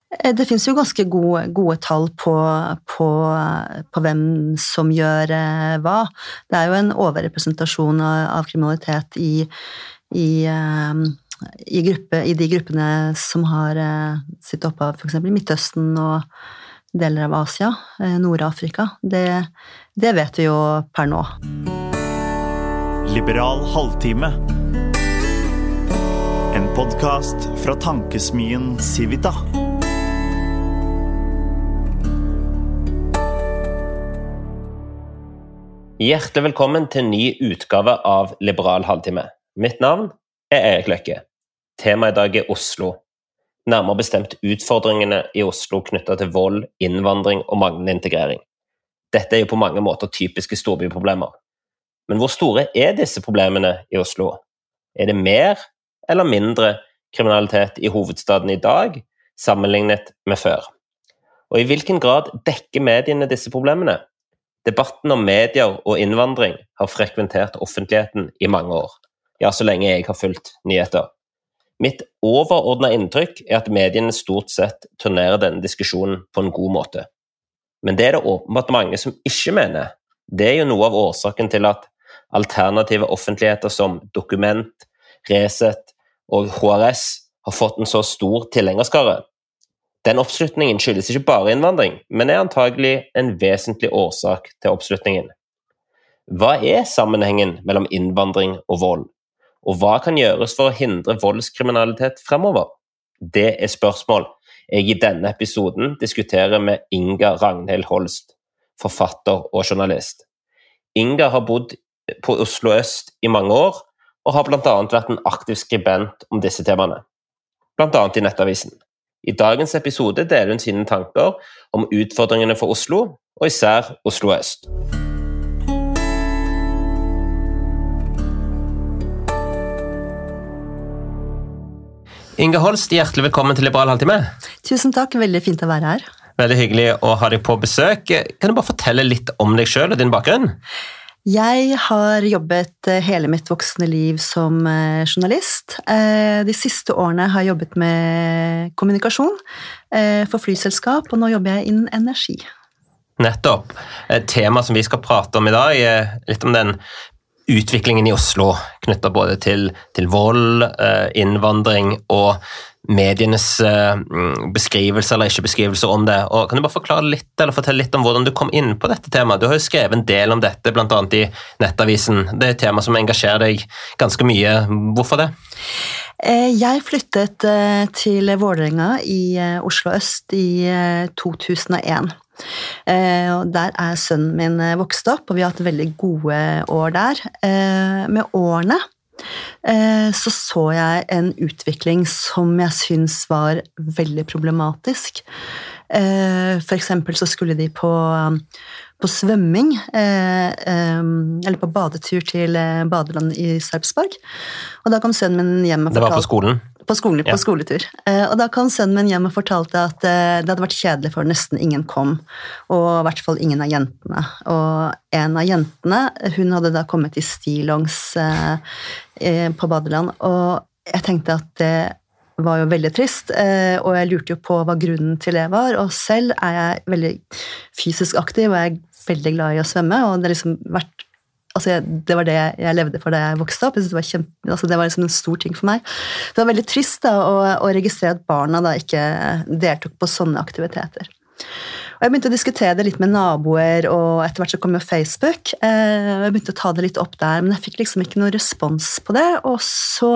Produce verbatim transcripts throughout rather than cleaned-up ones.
Det finnes jo ganske gode, gode tall på, på, på hvem som gjør eh, hva. Det er jo en overrepresentasjon av, av kriminalitet i, i, eh, i, gruppe, i de gruppene som har eh, sitt opphav for eksempel i Midtøsten og deler av Asia, eh, Nord-Afrika. Det, det vet vi jo per nå. Liberal halvtime. En podcast fra tankesmien Civita. Hjertelig velkommen til en ny utgave av Liberal halvtime. Mitt navn er Erik Løkke. Temaet i dag er Oslo. Nærmere bestemt utfordringene i Oslo knyttet til vold, innvandring og manglende integrering. Dette er jo på mange måter typiske storbyproblemer. Men hvor store er disse problemene i Oslo? Er det mer eller mindre kriminalitet i hovedstaden i dag sammenlignet med før? Og i hvilken grad dekker mediene disse problemene? Debatten om medier og innvandring har frekventert offentligheten i mange år. Ja, så lenge jeg har fulgt nyheter. Mitt overordnede inntrykk er at mediene stort sett turnerer denne diskusjonen på en god måte. Men det er det åpenbart mange som ikke mener. Det er jo noe av årsaken til at alternative offentligheter som Dokument, Resett og H R S har fått en så stor tilhengerskare. Den oppslutningen skyldes ikke bare innvandring, men er antagelig en vesentlig årsak til oppslutningen. Hva er sammenhengen mellom innvandring og vold? Og hva kan gjøres for å hindre voldskriminalitet fremover? Det er spørsmål jeg i denne episoden diskuterer med Inga Ragnhild Holst, forfatter og journalist. Inga har bodd på Oslo Øst i mange år, og har blant annet vært en aktiv skribent om disse temaene. Blant annet i Nettavisen. I dagens episode deler hun sine tanker om utfordringene for Oslo, og især Oslo Øst. Inga Holst, hjertelig velkommen til Liberal halvtime. Tusen takk, veldig fint å være her. Veldig hyggelig å ha deg på besøk. Kan du bare fortelle litt om deg selv og din bakgrunn? Jeg har jobbet hele mitt voksne liv som journalist. De siste årene har jeg jobbet med kommunikasjon for flyselskap, og nå jobber jeg innen energi. Nettopp. Et tema som vi skal prate om i dag er litt om den utviklingen i Oslo, knyttet både til, til vold, innvandring og medienes beskrivelse eller ikke beskrivelse om det. Og kan du bare forklare litt, eller fortelle litt om hvordan du kom inn på dette temaet? Du har jo skrevet en del om dette, blant annet i Nettavisen. Det er et tema som engasjerer deg ganske mye. Hvorfor det? Jeg flyttet til Vålerenga i Oslo Øst i to tusen og en. Der er sønnen min vokst opp, og vi har hatt veldig gode år der. Med årene så så jeg en utvikling som jeg synes var veldig problematisk. For eksempel så skulle de på, på svømming, eller på badetur til badeland i Sarpsborg, og da kom sønnen min hjem og fortalte... Det var på skolen? På, skole, ja. På skoletur. Og da kom sønnen min hjem og fortalte at det hadde vært kjedelig for nesten ingen kom, og i hvert fall ingen av jentene. Og en av jentene, hun hadde da kommet i stillongs på badeland, og jeg tenkte at det var jo veldig trist, og jeg lurte jo på hva grunnen til det var, og selv er jeg veldig fysisk aktiv, og jeg er veldig glad i å svømme, og det har liksom vært Altså, det var det jeg levde for da jeg vokste opp. Jeg synes det var, kjempe, altså det var liksom en stor ting for meg. Det var veldig trist da, å, å registrere at barna da ikke deltok på sånne aktiviteter. Og jeg begynte å diskutere det litt med naboer, og etter hvert så kom jo Facebook. Jeg begynte å ta det litt opp der, men jeg fikk liksom ikke noe respons på det. Og så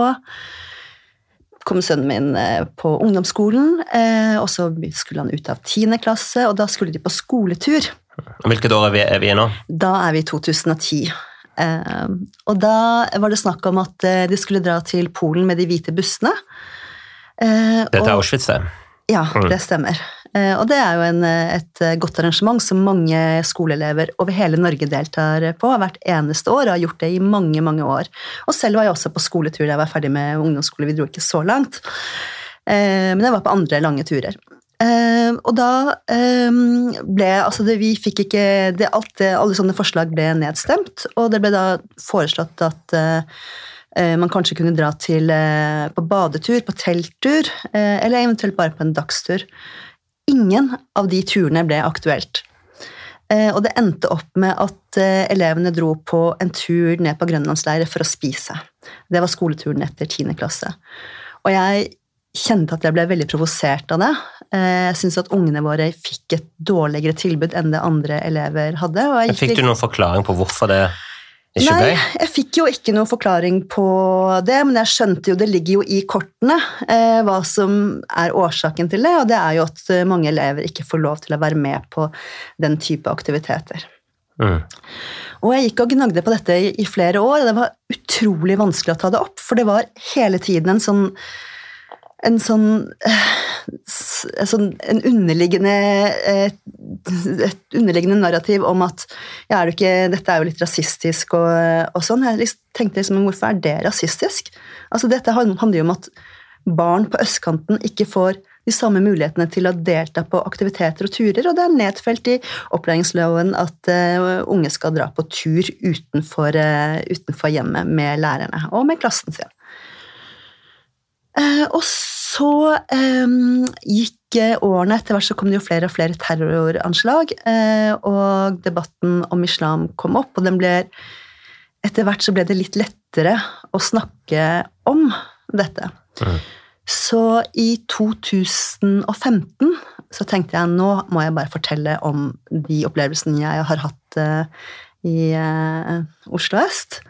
kom sønnen min på ungdomsskolen, og så skulle han ut av tiende klasse, og da skulle de på skoletur. Hvilket år er vi, er vi i nå? Da er vi i to tusen og ti. Uh, og da var det snakk om at uh, de skulle dra til Polen med de hvite bussene. Uh, Dette er Auschwitz, det? Ja, mm. Det stemmer. Uh, og det er jo en, et godt arrangement som mange skoleelever over hele Norge deltar på hvert eneste år, og har gjort det i mange, mange år. Og selv var jeg også på skoletur da jeg var ferdig med ungdomsskole, vi dro ikke så langt. Uh, men jeg var på andre lange turer. Uh, og da um, ble, altså det, vi fikk ikke, det, alt det, alle sånne forslag ble nedstemt, og det ble da foreslått at uh, man kanskje kunne dra til, på badetur, på telttur, eller eventuelt bare på en dagstur. Ingen av de turene ble aktuelt. Og det endte opp med at elevene dro på en tur ned på Grønlandsleire for å spise. Det var skoleturen etter tiende klasse. Og jeg kjente at jeg ble veldig provosert av det. Jeg synes at ungene våre fikk et dårligere tilbud enn det andre elever hadde. Og jeg fikk du noen forklaring på hvorfor det ikke ble? Nei, jeg fikk jo ikke noen forklaring på det, men jeg skjønte jo, det ligger jo i kortene eh, hva som er årsaken til det, og det er jo at mange elever ikke får lov til å være med på den type aktiviteter. Mm. Og jeg gikk og gnagde på dette i, i flere år, og det var utrolig vanskelig å ta det opp, for det var hele tiden en sånn en sånn, en sånn en underliggende et underliggende narrativ om at ja, er det ikke, dette er jo litt rasistisk og, og sånn. Jeg tenkte liksom, hvorfor er det rasistisk? Altså dette handler jo om at barn på østkanten ikke får de samme mulighetene til å delta på aktiviteter og turer, og det er nedfelt i opplæringsloven at uh, unge skal dra på tur utenfor, uh, utenfor hjemmet med lærerne og med klassen sin. Uh, og så um, gikk årene, etter hvert så kom det jo flere og flere terroranslag, uh, og debatten om islam kom opp, og den ble, etter hvert så ble det litt lettere å snakke om dette. Mm. Så i to tusen og femten så tenkte jeg, nå må jeg bare fortelle om de opplevelsene jeg har hatt uh, i uh, Oslo Øst.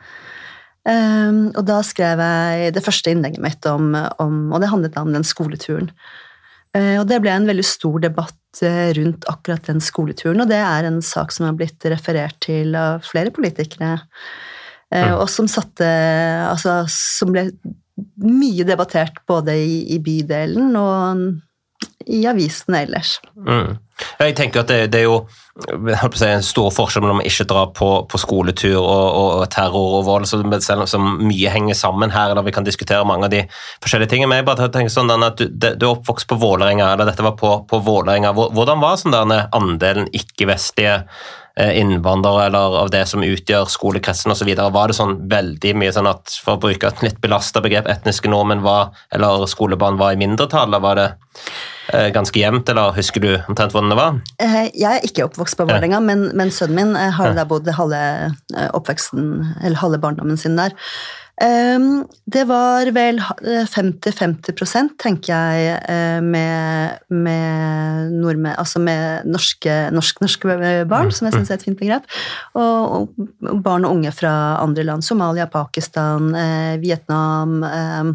Um, og da skrev jeg det første innlegget mitt om, om og det handlet om den skoleturen. Uh, og det ble en veldig stor debatt uh, rundt akkurat den skoleturen, og det er en sak som har blitt referert til av flere politikere, uh, mm. og som satte, altså, som ble mye debattert både i, i bydelen og i avisene ellers. Mm. Jeg tenker at det, det er jo jeg håper å si, en stor forskjell når man ikke drar på, på skoletur og, og terror og vold, så selv om mye henger sammen her, eller vi kan diskutere mange av de forskjellige tingene, men jeg bare tenker sånn at du, du er oppvokst på Vålerenga, eller dette var på, på Vålerenga. Hvordan var sånn denne andelen ikke-vestlige innvandrere, eller av det som utgjør skolekretsen og så videre? Var det sånn veldig mye sånn at, for å bruke et litt belastet begrep, etniske nordmenn var, eller skolebarn var i mindretall, eller var det ganske jevnt, eller husker du omtrent hvordan det var? Jeg er ikke oppvokst på Vålerenga, ja. men, men sønnen min har da bodd halve oppveksten, eller halve barndommen sin der. Um, det var vel femti femti prosent, tenker jeg, med, med nordmenn, altså med norske, norsk, norske barn, som jeg synes er et fint begrep, og, og barn og unge fra andre land, Somalia, Pakistan, eh, Vietnam, eh,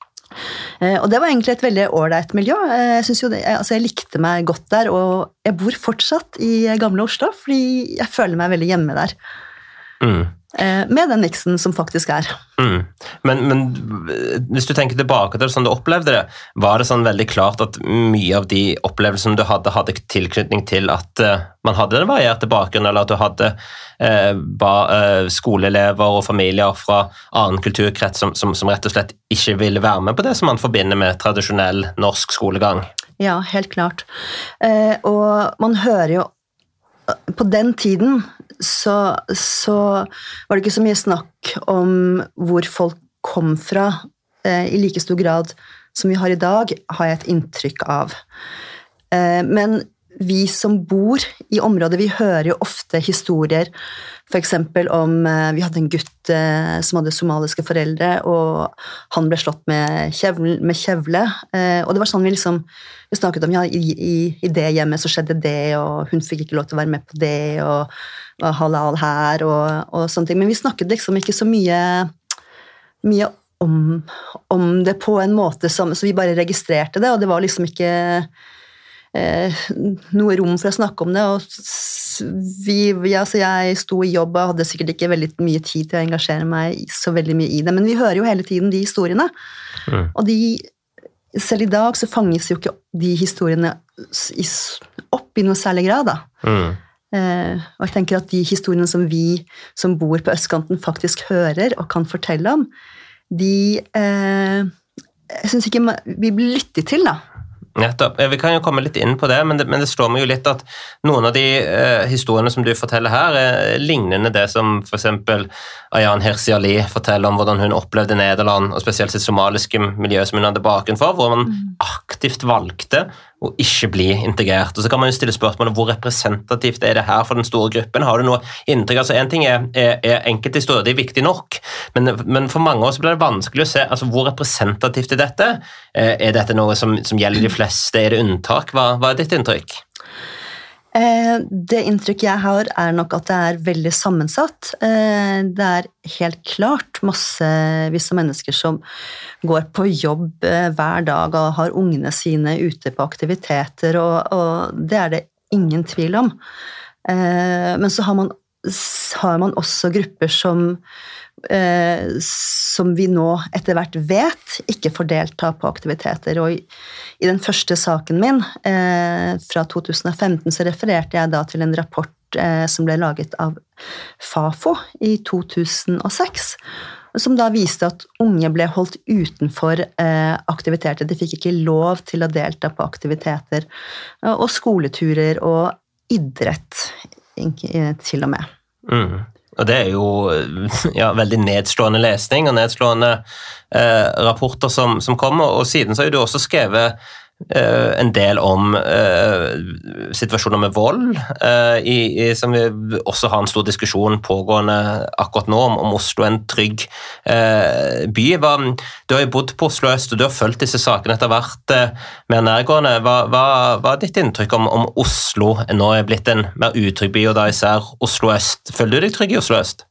og det var egentlig et veldig ålreit miljø. Jeg, synes jo det, altså jeg likte meg godt der, og jeg bor fortsatt i gamle Oslo, fordi jeg føler meg veldig hjemme der. Mm. Med den miksen som faktisk er. Mm. Men, men hvis du tenker tilbake til det, sånn du opplevde det, var det sånn veldig klart at mye av de opplevelsene du hadde, hadde tilknytning til at uh, man hadde en variert bakgrunn, eller at du hadde uh, ba, uh, skoleelever og familier fra annen kulturkrets som, som, som rett og slett ikke ville være med på det som man forbinder med tradisjonell norsk skolegang? Ja, helt klart. Uh, og man hører jo på den tiden så, så var det ikke så mye snakk om hvor folk kom fra eh, i like stor grad som vi har i dag, har jeg et inntrykk av. Eh, men vi som bor i området, vi hører jo ofte historier, for eksempel om, eh, vi hadde en gutt eh, som hadde somaliske foreldre, og han ble slått med kjevle, med kjevle eh, og det var sånn vi liksom, vi snakket om, ja, i, i, i det hjemmet så skjedde det, og hun fikk ikke lov til å være med på det, og, og halal her, og, og sånne ting, men vi snakket liksom ikke så mye, mye om, om det på en måte som, så vi bare registrerte det, og det var liksom ikke Eh, noe rom for å snakke om det, og vi, ja, så jeg sto i jobb og hadde sikkert ikke veldig mye tid til å engasjere meg så veldig mye i det, men vi hører jo hele tiden de historiene, mm. og de, selv i dag så fanges jo ikke de historiene i, opp i noe særlig grad da. Mm. Eh, og jeg tenker at de historiene som vi som bor på østkanten faktisk hører og kan fortelle om, de eh, jeg synes ikke vi blir lyttet til da. nettopp. Vi kan jo komme litt inn på det, men det, men det slår meg jo litt at noen av de eh, historiene som du forteller her er lignende det som for eksempel Ayaan Hirsi Ali forteller om hvordan hun opplevde Nederland, og spesielt sitt somaliske miljø som hun hadde baken for, hvor man mm. aktivt valgte å ikke bli integrert. Og så kan man jo stille spørsmålet hvor representativt er det her for den store gruppen? Har du noe inntrykk? Altså en ting er, er, er enkelthistorier, det er viktig nok, men, men for mange år så blir det vanskelig å se altså, hvor representativt er dette? Er dette noe som, som gjelder de fleste? Er det unntak? Hva, hva er ditt inntrykk? Eh, det inntrykket jeg har er nok at det er veldig sammensatt. Eh, det er helt klart massevis av mennesker som går på jobb eh, hver dag og har ungene sine ute på aktiviteter, og, og det er det ingen tvil om. Eh, men så har man, har man også grupper som Eh, som vi nå etter hvert vet ikke får delta på aktiviteter. Og i, i den første saken min eh, fra to tusen og femten så refererte jeg da til en rapport eh, som ble laget av Fafo i to tusen og seks, som da viste at unge ble holdt utenfor eh, aktiviteter. De fikk ikke lov til å delta på aktiviteter eh, og skoleturer og idrett eh, til og med. Mm. Og det er jo ja, veldig nedslående lesning og nedslående eh, rapporter som, som kommer, og siden så har du også skrevet eh, en del om eh, situasjoner med vold, eh, i, i, som vi også har en stor diskusjon pågående akkurat nå om, om Oslo er en trygg eh, by. Hva, du har jo bodd på Oslo Øst, og du har følt disse sakene etter hvert eh, mer nærgående. Hva, hva, hva er ditt inntrykk om, om Oslo nå er blitt en mer utrygg by, og da især Oslo Øst? Føler du deg trygg i Oslo Øst?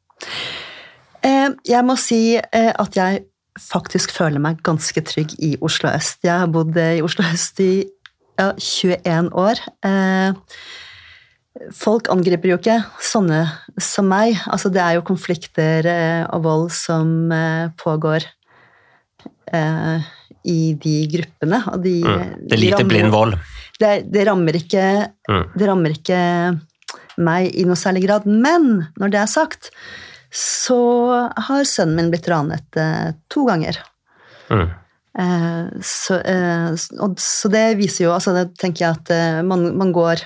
Eh, jeg må si eh, at jeg faktisk føler meg ganske trygg i Oslo Øst. Jeg har bodd i Oslo Øst i ja, tjueen år. Eh, folk angriper jo ikke sånne som meg. Altså, det er jo konflikter eh, og vold som eh, pågår eh, i de gruppene. Og de, mm. Det er lite blind vold. Det, det, rammer ikke, mm. det rammer ikke meg i noe særlig grad. Men når det er sagt, så har sønnen min blitt ranet eh, to ganger. Mm. Eh, så, eh, og, så det viser jo, altså det tenker jeg at eh, man, man går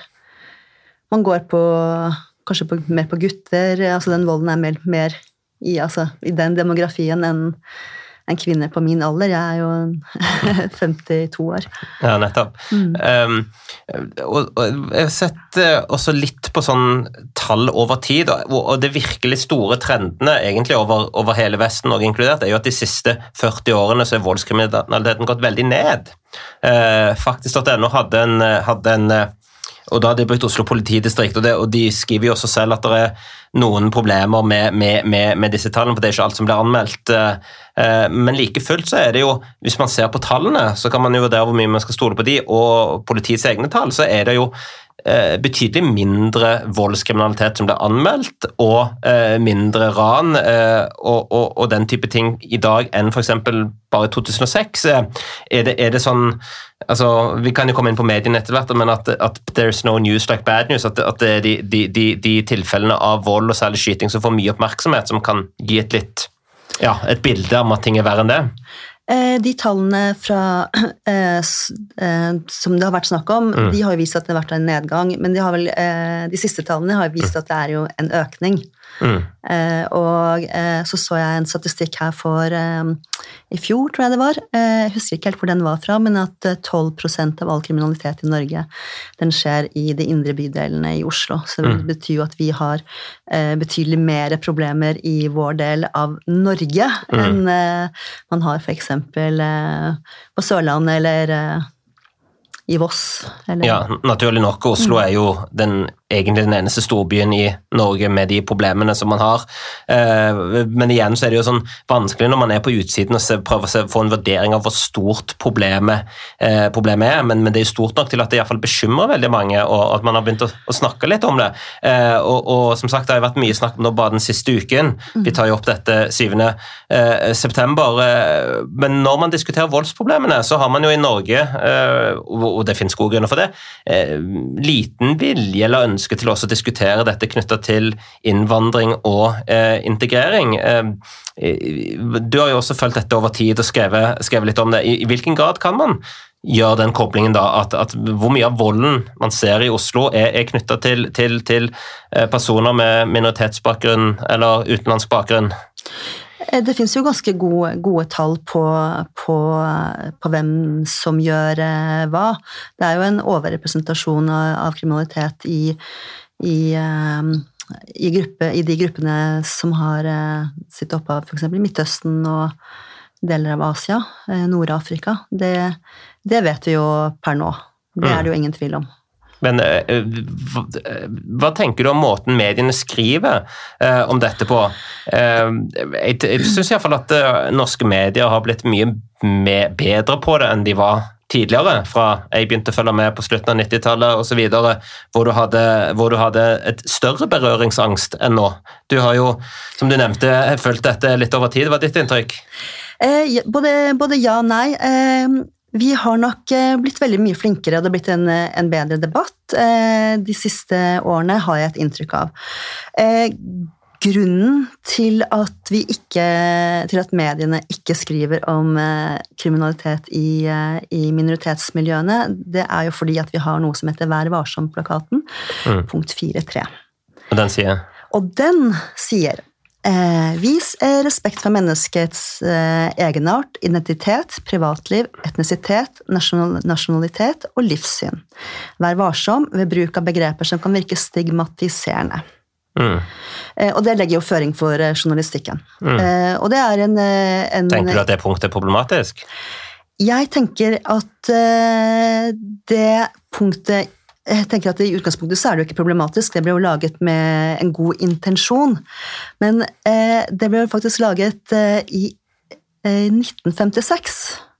man går på, kanskje på, mer på gutter, altså den volden er mer, mer i, altså, i den demografien enn en kvinne på min alder. Jeg er jo femtito år. Ja, nettopp. Mm. Um, og, og jeg har sett også litt på sånn tall over tid, og, og det virkelig store trendene egentlig over, over hele Vesten og inkludert, er jo at de siste førti årene så er voldskriminaliteten gått veldig ned. Uh, faktisk at ennå hadde en, hadde en og da har de brukt Oslo politidistrikt, og, det, og de skriver jo også selv at det er noen problemer med, med, med, med disse tallene, for det er ikke alt som blir anmeldt. Men like fullt så er det jo, hvis man ser på tallene, så kan man jo vurdere hvor mye man skal stole på de, og politiets egne tall, så er det jo betydelig mindre voldskriminalitet som blir anmeldt, og eh, mindre ran eh, og, og, og den type ting i dag enn for eksempel bare i to tusen og seks. Er det, er det sånn, altså vi kan jo komme inn på mediene etter hvert, men at, at there's no news like bad news, at, at det er de, de, de, de tilfellene av vold og særlig skyting som får mye oppmerksomhet, som kan gi et litt, ja, et bilde om at ting er verre enn det. De tallene fra, eh, som det har vært snakk om, mm. de har jo vist at det har vært en nedgang, men de, har vel, eh, de siste tallene har vist at det er jo en økning. Mm. Eh, og eh, så så jeg en statistikk her for eh, i fjor, tror jeg det var. Eh, jeg husker ikke helt hvor den var fra, men at tolv prosent av all kriminalitet i Norge, den skjer i de indre bydelene i Oslo. Så det mm. betyr jo at vi har eh, betydelig mer problemer i vår del av Norge mm. enn eh, man har for eksempel eh, på Sørlandet eller eh, i Voss. Eller? Ja, naturlig nok. Oslo er jo den, egentlig den eneste storbyen i Norge med de problemene som man har. Men igjen så er det jo sånn vanskelig når man er på utsiden og prøver å få en vurdering av hvor stort problemet, problemet er, men, men det er jo stort nok til at det i hvert fall bekymrer veldig mange, og at man har begynt å, å snakke litt om det. Og, og som sagt, det har jo vært mye snakk nå bare den siste uken. Vi tar jo opp dette syvende september. Men når man diskuterer voldsproblemene, så har man jo i Norge, og det finnes gode grunner for det, eh, liten vilje eller ønske til også å diskutere dette knyttet til innvandring og eh, integrering. Eh, du har jo også følt dette over tid og skrevet, skrevet litt om det. I, I hvilken grad kan man gjør den koblingen da, at, at hvor mye av volden man ser i Oslo er, er knyttet til, til, til personer med minoritetsbakgrunn eller utenlandsk bakgrunn? Det finnes jo ganske gode, gode tall på, på, på hvem som gjør eh, hva. Det er jo en overrepresentasjon av, av kriminalitet i, i, eh, i, gruppe, i de gruppene som har eh, sitt opphav for eksempel i Midtøsten og deler av Asia, eh, Nord-Afrika. Det, det vet vi jo per nå. Det er det jo ingen tvil om. Men hva, hva tenker du om måten mediene skriver eh, om dette på? Eh, jeg jeg synes i hvert fall at eh, norske medier har blitt mye med, bedre på det enn de var tidligere, fra jeg begynte å følge med på slutten av nittitallet og så videre, hvor du hadde, hvor du hadde et større berøringsangst enn nå. Du har jo, som du nevnte, følt dette litt over tid. Hva er ditt inntrykk? Eh, både, både ja og nei. Eh, Vi har nok blitt veldig mye flinkere, og det har blitt en, en bedre debatt. De siste årene har jeg et inntrykk av. Grunnen til at, vi ikke, til at mediene ikke skriver om kriminalitet i, i minoritetsmiljøene, det er jo fordi at vi har noe som heter Vær varsom-plakaten, mm. punkt fire tre. Og den sier? Og den sier... Eh, vis respekt for menneskets eh, egenart, identitet, privatliv, etnisitet, nasjonal, nasjonalitet og livssyn. Vær varsom ved bruk av begreper som kan virke stigmatiserende. Mm. Eh, og det legger jo føring for eh, journalistikken. Mm. Eh, og det er en, en... Tenker du at det punktet er problematisk? Jeg tenker at eh, det punktet Jeg tenker at i utgangspunktet så er det jo ikke problematisk, det ble jo laget med en god intensjon, men eh, det ble jo faktisk laget eh, i eh, nitten femtiseks.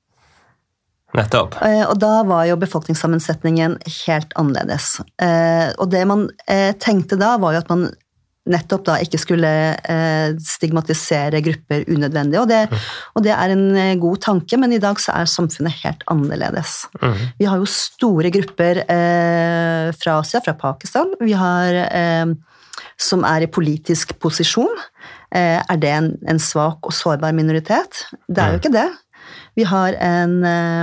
Nettopp. Eh, og da var jo befolkningssammensetningen helt annerledes. Eh, og det man eh, tenkte da var jo at man nettopp da ikke skulle eh, stigmatisere grupper unødvendig, og det, og det er en god tanke, men i dag så er samfunnet helt annerledes. Mm. Vi har jo store grupper eh, fra Asia, fra Pakistan, vi har eh, som er i politisk posisjon. Eh, er det en, en svak og sårbar minoritet? Det er jo ikke det. Vi har en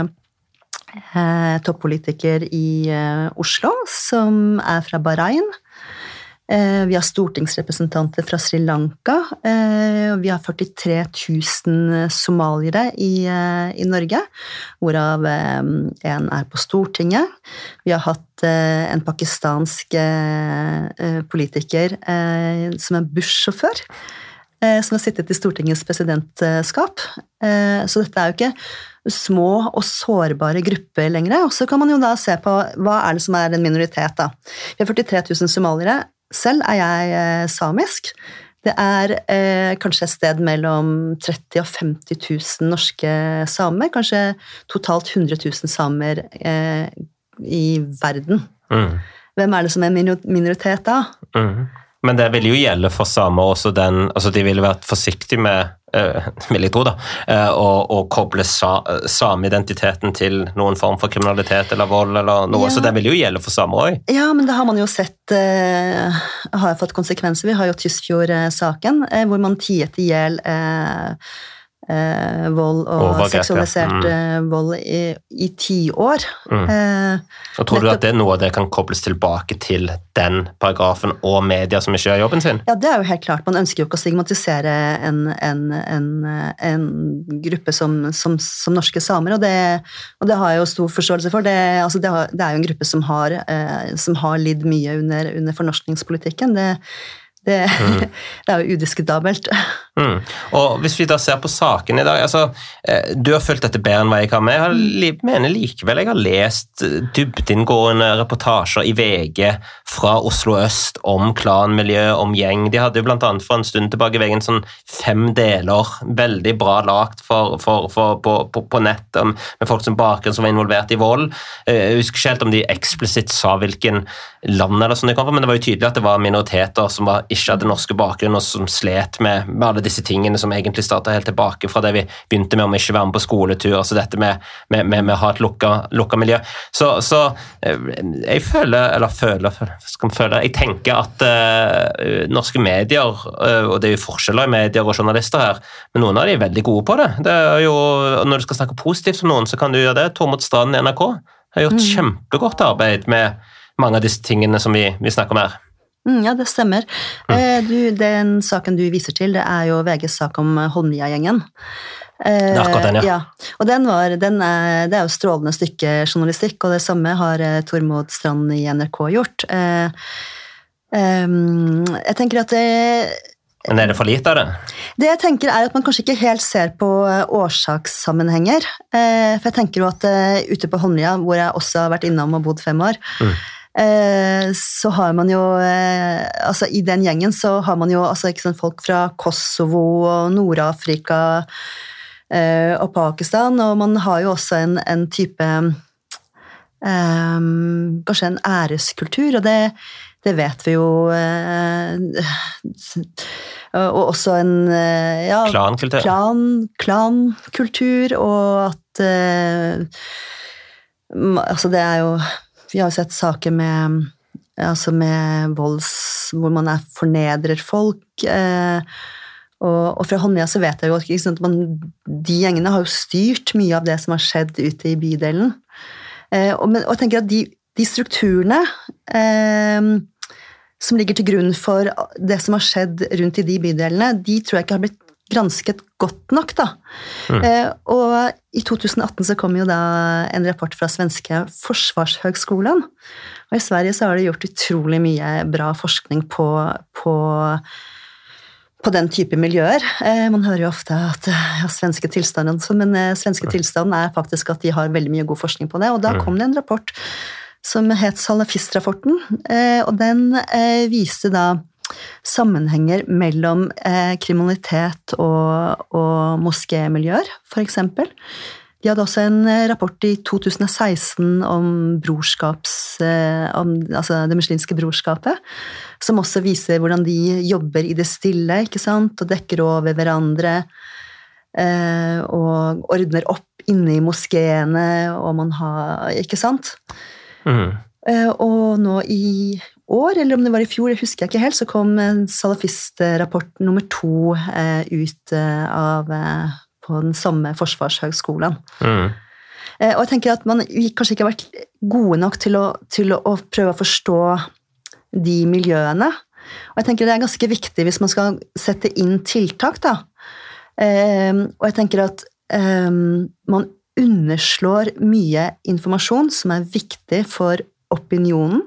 eh, toppolitiker i eh, Oslo som er fra Bahrain. Vi har stortingsrepresentanter fra Sri Lanka, vi har førtitre tusen somaliere i, i Norge, hvorav en er på Stortinget. Vi har hatt en pakistansk politiker som er bussjåfør, som har sittet i Stortingets presidentskap. Så dette er jo ikke små og sårbare grupper lenger, og så kan man jo da se på hva er det som er en minoritet da. Vi har førtitre tusen somaliere. Selv er jeg eh, samisk. Det er eh, kanskje et sted mellom tretti og femti tusen norske samer, kanskje totalt hundre tusen samer eh, i verden. Mm. Hvem er det som er minoritet da? Mm. Men det vil jo gjelde for samer også den, altså de ville vært forsiktige med, uh, vil jeg tro da, uh, å, å koble sa, sameidentiteten til noen form for kriminalitet eller vold eller noe, ja. Så det vil jo gjelde for samer også. Ja, men det har man jo sett, uh, har fått konsekvenser. Vi har jo Tysfjord-saken, uh, hvor man tiet ihjel uh, Eh, vold og Overgrep, seksualisert ja. mm. vold i, i ti år. Mm. Eh, og tror nettopp, du at det er noe det kan kobles tilbake til den paragrafen og media som ikke gjør jobben sin? Ja, det er jo helt klart. Man ønsker jo ikke å stigmatisere en, en, en, en gruppe som, som, som norske samer, og det, og det har jeg jo stor forståelse for. Det, altså det, har, det er jo en gruppe som har, eh, som har lidd mye under, under fornorskningspolitikken. Det Det, mm. det er jo udiskutabelt. Mm. Og hvis vi da ser på saken i dag, altså, du har følt dette bedre enn hva jeg kan med. Jeg mener likevel jeg har lest dybdinngående reportasjer i V G fra Oslo Øst om klanmiljø, om gjeng. De hadde jo blant annet for en stund tilbake i V G en sånn fem deler, veldig bra lagt for, for, for, på, på, på nett, med folk som bakgrunn som var involvert i vold. Jeg husker ikke helt om de eksplisitt sa hvilken land eller sånn de kom fra, men det var jo tydelig at det var minoriteter som var ikke hadde norske bakgrunn og som slet med, med alle alle disse tingene som egentlig startet helt tilbake fra det vi begynte med om ikke være med på skoletur, altså dette med, med, med, med å ha et lukket, lukket miljø. Så, så jeg føler, eller føler, skal føle, jeg tenker at uh, norske medier, uh, og det er jo forskjeller i medier og journalister her, men noen av de er veldig gode på det. Det er jo, når du skal snakke positivt om noen, så kan du gjøre det. Tormod Strand i N R K har gjort mm. kjempegodt arbeid med mange av disse tingene som vi, vi snakker om her. Mm, ja, det stemmer. Mm. Eh, du, den saken du viser til, det er jo V G's sak om Holmlia-gjengen. Eh, det er akkurat den, ja. ja. Og den var, den er, det er jo strålende stykke journalistikk, og det samme har eh, Tormod Strand i N R K gjort. Eh, eh, jeg tenker at det... Men er det for lite av det? Det jeg tenker er at man kanskje ikke helt ser på årsakssammenhenger. Eh, for jeg tenker jo at eh, ute på Holmlia, hvor jeg også har vært innom og bodd fem år, mm. så har man jo, altså i den gjengen så har man jo altså, ikke sant, folk fra Kosovo og Nord-Afrika og Pakistan, og man har jo også en, en type um, kanskje en æreskultur, og det, det vet vi jo og også en ja, klankultur klan, klankultur, og at altså det er jo vi har jo sett saker med, altså med volds, hvor man er fornedrer folk, eh, og, og fra Holmlia så vet jeg jo ikke sant, man, de gjengene har jo styrt mye av det som har skjedd ute i bydelen. Eh, og, men, og jeg tenker at de, de strukturene eh, som ligger til grunn for det som har skjedd rundt i de bydelene, de tror jeg ikke har blitt gransket godt nok da. Mm. Eh, og i to tusen atten så kom jo da en rapport fra svenske Forsvarshøgskolen, og i Sverige så har de gjort utrolig mye bra forskning på, på, på den type miljøer. Eh, man hører jo ofte at ja, svenske tilstanden, men eh, svenske mm. tilstanden er faktisk at de har veldig mye god forskning på det, og da mm. kom det en rapport som het Salafist-rapporten, eh, og den eh, viste da sammenhenger mellom eh, kriminalitet og, og moskémiljøer, for eksempel. De hadde også en rapport i to tusen og seksten om brorskaps, eh, om, altså det muslimske brorskapet, som også viser hvordan de jobber i det stille, ikke sant, og dekker over hverandre, eh, og ordner opp inne i moskéene, og man har, ikke sant? Mhm. Eh, og nå i år, eller om det var i fjor, jeg husker ikke helt, så kom Salafist-rapport nummer to eh, ut eh, av, eh, på den samme Forsvarshøgskolen. Mm. Eh, og jeg tenker at man vi kanskje ikke har vært gode nok til å, til å, å prøve å forstå de miljøene. Og jeg tenker det er ganske viktig hvis man skal sette inn tiltak, da. Eh, og jeg tenker at eh, man underslår mye informasjon som er viktig for opinionen.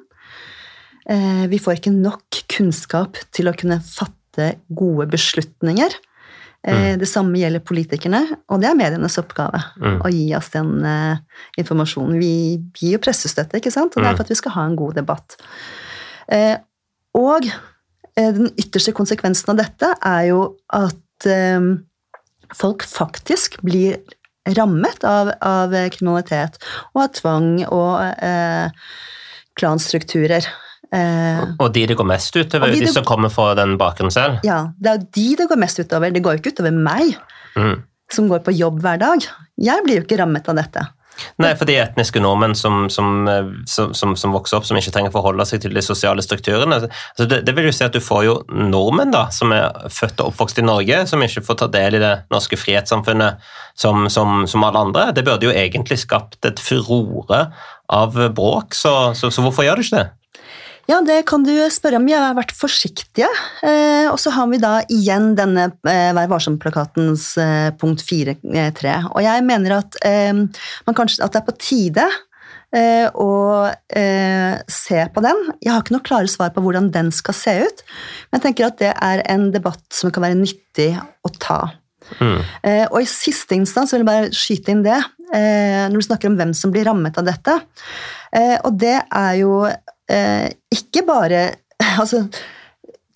Vi får ikke nok kunnskap til å kunne fatte gode beslutninger. Mm. Det samme gjelder politikerne, og det er medienes oppgave mm. å gi oss den uh, informasjonen. Vi gir jo pressestøtte, ikke sant? Og det er for at vi skal ha en god debatt. Uh, og uh, den ytterste konsekvensen av dette er jo at uh, folk faktisk blir rammet av, av kriminalitet og av tvang og uh, klanstrukturer. Eh, og de det går mest utover, de, de som kommer fra den bakgrunnen selv? Ja, det er de det går mest utover. Det går jo ikke utover meg, mm. som går på jobb hver dag. Jeg blir jo ikke rammet av dette. Nei, for de etniske nordmenn som, som, som, som, som vokser opp, som ikke trenger å forholde seg til de sosiale strukturene. Altså det, det vil jo si at du får jo nordmenn da, som er født og oppvokst i Norge, som ikke får ta del i det norske frihetssamfunnet som, som, som alle andre. Det burde jo egentlig skapt et furore av bråk, så, så, så hvorfor gjør det ikke det? Ja, det kan du spørre om. Vi har vært forsiktige, eh, og så har vi da igjen denne eh, Vær varsom-plakatens eh, punkt fire tre. Og jeg mener at, eh, man kanskje, at det er på tide eh, å eh, se på den. Jeg har ikke noe klare svar på hvordan den skal se ut, men jeg tenker at det er en debatt som kan være nyttig å ta. Mm. Eh, og i siste instans vil jeg bare skyte inn det, eh, når du snakker om hvem som blir rammet av dette. Eh, og det er jo Eh, ikke bare altså,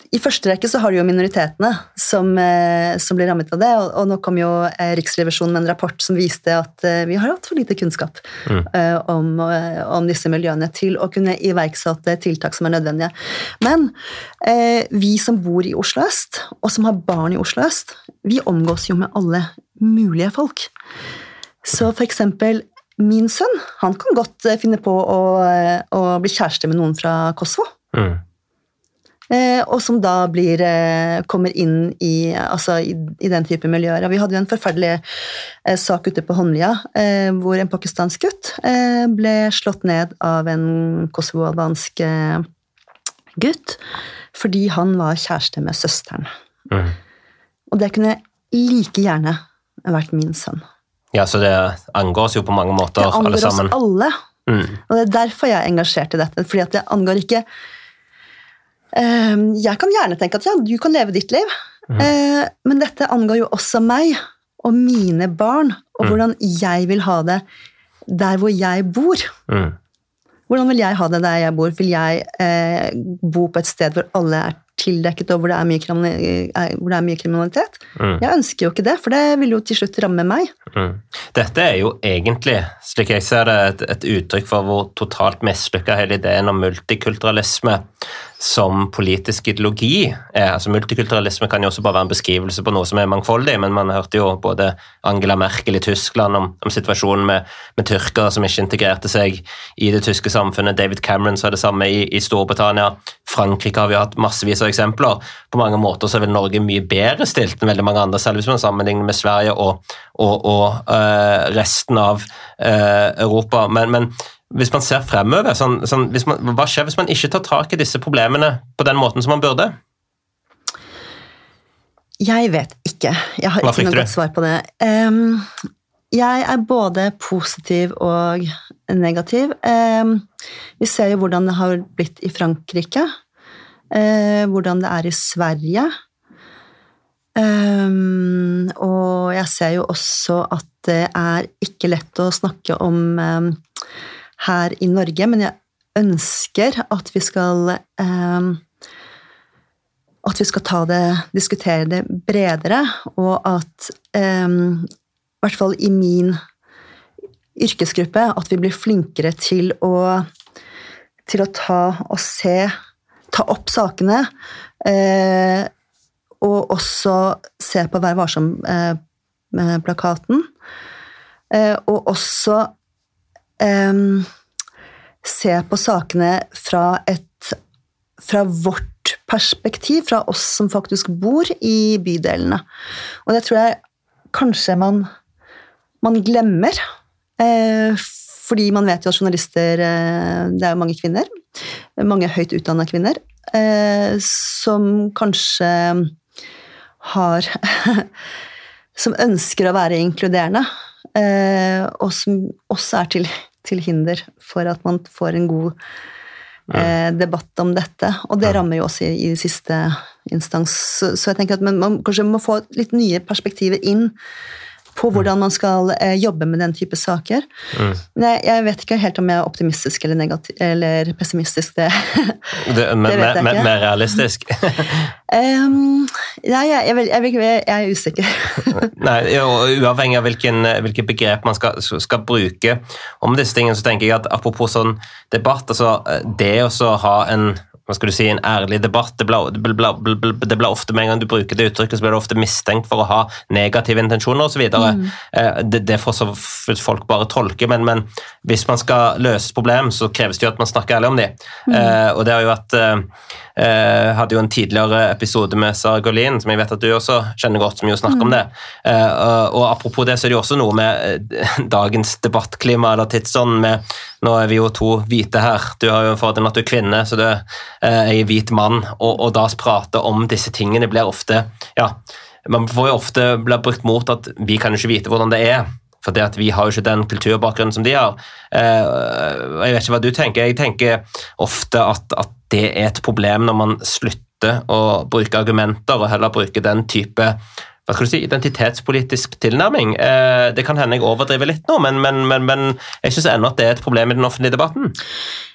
I første rekke så har du jo minoritetene som, eh, som blir rammet av det, og, og nå kom jo eh, Riksrevisjonen med en rapport som viste at eh, vi har hatt for lite kunnskap mm. eh, om, eh, om disse miljøene til å kunne iverksette tiltak som er nødvendige. Men eh, vi som bor i Oslo Øst, og som har barn i Oslo Øst, vi omgås jo med alle mulige folk. Så for eksempel min sønn, han kan godt finne på å, å bli kjæreste med noen fra Kosovo. Mm. Eh, og som da blir, eh, kommer inn i, altså, i, i den type miljøer. Vi hadde jo en forferdelig eh, sak ute på Holmlia, eh, hvor en pakistansk gutt eh, ble slått ned av en kosovo-albansk eh, gutt, fordi han var kjæreste med søsteren. Mm. Og det kunne like gjerne vært min sønn. Ja, så det angår oss jo på mange måter, alle sammen. Det angår oss alle. Mm. Og det er derfor jeg er engasjert i dette, fordi at det angår ikke... Uh, jeg kan gjerne tenke at ja, du kan leve ditt liv, mm. uh, men dette angår jo også meg og mine barn, og mm. hvordan jeg vil ha det der hvor jeg bor. Mm. Hvordan vil jeg ha det der jeg bor? Vil jeg uh, bo på et sted hvor alle er tildekket, og hvor det er mye, hvor det er mye kriminalitet. Mm. Jeg ønsker jo ikke det, for det vil jo til slutt ramme meg. Mm. Dette er jo egentlig, slik jeg ser det, et, et uttrykk for hvor totalt mislykket hele ideen om multikulturalisme som politisk ideologi er. Altså multikulturalisme kan jo også bare være en beskrivelse på noe som er mangfoldig, men man hørte jo både Angela Merkel i Tyskland om, om situasjonen med, med tyrkere som ikke integrerte seg i det tyske samfunnet. David Cameron sa det samme i, i Storbritannia. Frankrike har vi hatt massevis av eksempler. På mange måter så er vel Norge mye bedre stilt enn veldig mange andre, selv hvis man sammenligner med Sverige og, og, og uh, resten av uh, Europa. Men, men hvis man ser fremover, sånn, sånn, hvis man, hva skjer hvis man ikke tar tak i disse problemene på den måten som man burde? Jeg vet ikke. Jeg har ikke noe godt svar på det. Um, jeg er både positiv og negativ. Um, vi ser jo hvordan det har blitt i Frankrike, uh, hvordan det er i Sverige. Um, og jeg ser jo også at det er ikke lett å snakke om um, her i Norge, men jeg ønsker at vi skal um, at vi skal ta det, diskutere det bredere, og at um, i hvert fall i min yrkesgruppe, at vi blir flinkere til å til å ta og se, ta opp sakene, uh, og også se på Vær varsom-plakaten, uh, og også Um, se på sakene fra, et, fra vårt perspektiv, fra oss som faktisk bor i bydelene. Og det tror jeg kanskje man, man glemmer, eh, fordi man vet jo at journalister, eh, det er jo mange kvinner, mange høyt utdannede kvinner, eh, som kanskje har, som ønsker å være inkluderende, eh, og som også er til til hinder for at man får en god eh, debatt om dette. Og det rammer jo også i, i siste instans. Så, så jeg tenker at man, man kanskje må få litt nye perspektiver inn på hvordan man skal eh, jobbe med den type saker. Mm. Men jeg, jeg vet ikke helt om jeg er optimistisk eller, negativ, eller pessimistisk. Det, det, men, det vet jeg ikke. Mer realistisk? um, nei, jeg, jeg, jeg, jeg er usikker. Nei, uavhengig av hvilken, hvilke begrep man skal, skal bruke om disse tingene, så tenker jeg at apropos sånn debatt, altså det å ha en hva skal du si, en ærlig debatt, det blir, det, blir, det blir ofte med en gang du bruker det uttrykket, så blir det ofte mistenkt for å ha negative intensjoner og så videre. Mm. Det, det får så folk bare tolke, men, men hvis man skal løse et problem, så kreves det jo at man snakker ærlig om det. Mm. Uh, og det har jo vært, uh, uh, hadde jo en tidligere episode med Sara Golin, som jeg vet at du også kjenner godt, som jo snakker mm. om det. Uh, og apropos det, så er det jo også noe med dagens debattklima eller tidsånd med, nå er vi jo to hvite her, du har jo en fordel at du er kvinne, så du er en hvit mann, og, og da prate om disse tingene blir ofte, ja, man får jo ofte bli brukt mot at vi kan jo ikke vite hvordan det er, for det at vi har jo ikke den kulturbakgrunnen som de har. Jeg vet ikke hva du tenker, jeg tenker ofte at, at det er et problem når man slutter å bruke argumenter og heller bruke den type hva skal du si, identitetspolitisk tilnærming. Det kan hende jeg overdriver litt nå, men, men, men, men jeg synes ennå at det er et problem i den offentlige debatten.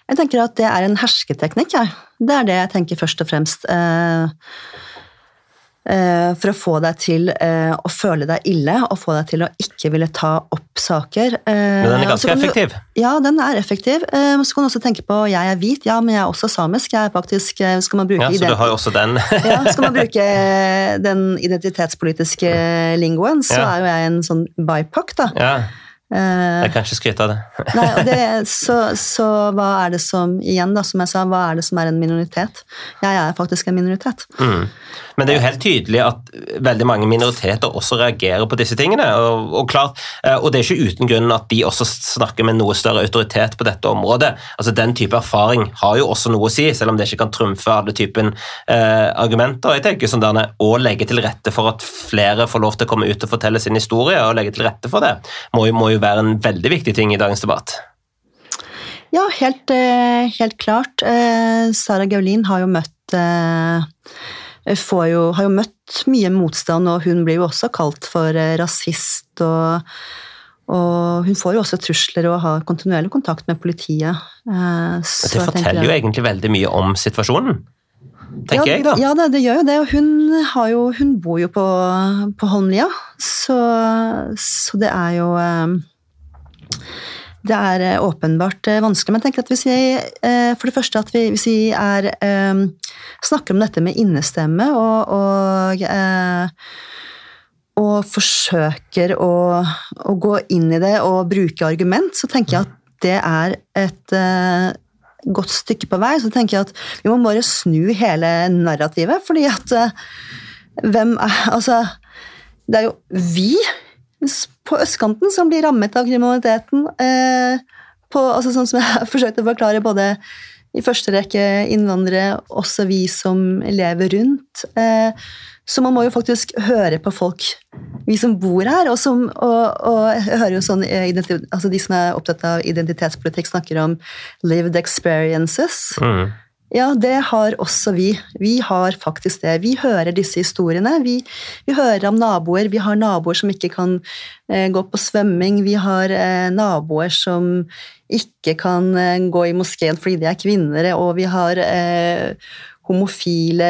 Jeg tenker at det er en hersketeknikk, jeg. Det er det jeg tenker først og fremst. Eh, eh, for å få deg til eh, å føle deg ille, og få deg til å ikke ville ta opp saker. Eh, men den er ganske effektiv. Du, ja, den er effektiv. Eh, så kan du også tenke på, jeg er hvit, ja, men jeg er også samisk. Jeg er faktisk, skal man bruke ja, så du har jo også den. ja, skal man bruke den identitetspolitiske lingoen, så ja. er jo jeg en sånn B I P O C, da. Ja. Jeg kan ikke skryte av det. Nei, og det så, så hva er det som, igjen da, som jeg sa, hva er det som er en minoritet? Jeg er faktisk en minoritet. Mm. Men det er jo helt tydelig at veldig mange minoriteter også reagerer på disse tingene, og, og klart, og det er ikke uten grunn at de også snakker med noe større autoritet på dette området. Altså den type erfaring har jo også noe å si, selv om det ikke kan trumfe alle typen eh, argumenter. Jeg tenker sånn der, å legge til rette for at flere får lov til å komme ut og fortelle sin historie, og legge til rette for det, må jo, må jo være en veldig viktig ting i dagens debatt. Ja, helt, helt klart. Sara Gaulin har jo møtt får jo, har jo møtt mye motstand, og hun blir jo også kalt for rasist, og, og hun får jo også trusler og har kontinuerlig kontakt med politiet. Så det forteller jeg, jo egentlig veldig mye om situasjonen, tenker ja, jeg da. Ja, det, det gjør jo det, og hun, har jo, hun bor jo på, på Holmlia, så, så det er jo det er åpenbart vanskelig, men jeg tenker at hvis vi, for det første at vi, hvis vi er, snakker om dette med innestemme, og, og, og forsøker å, å gå inn i det og bruke argument, så tenker jeg at det er et godt stykke på vei, så tenker jeg at vi må bare snu hele narrativet, fordi at hvem er, altså, det er jo vi på østkanten som blir rammet av kriminaliteten, eh, på, altså sånn som jeg har forsøkt å forklare både i første rekke innvandrere, også vi som lever rundt. Eh, så man må jo faktisk høre på folk, vi som bor her, og, som, og, og jeg hører jo sånn, altså de som er opptatt av identitetspolitikk snakker om lived experiences. Mm. Ja, det har også vi. Vi har faktisk det. Vi hører disse historiene. Vi, vi hører om naboer. Vi har naboer som ikke kan eh, gå på svømming. Vi har eh, naboer som ikke kan eh, gå i moskeen fordi de er kvinner, og vi har eh, homofile